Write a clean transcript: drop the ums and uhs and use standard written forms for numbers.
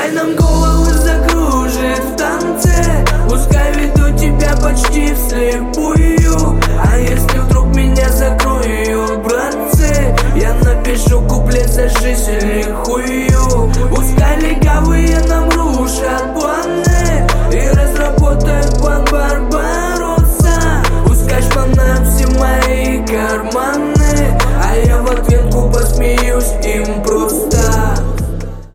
Пускай нам головы закружит в танце, пускай веду тебя почти вслепую. А если вдруг меня закроют, братцы, я напишу куплет за жизнь или хую. Пускай легавые нам рушат планы и разработают план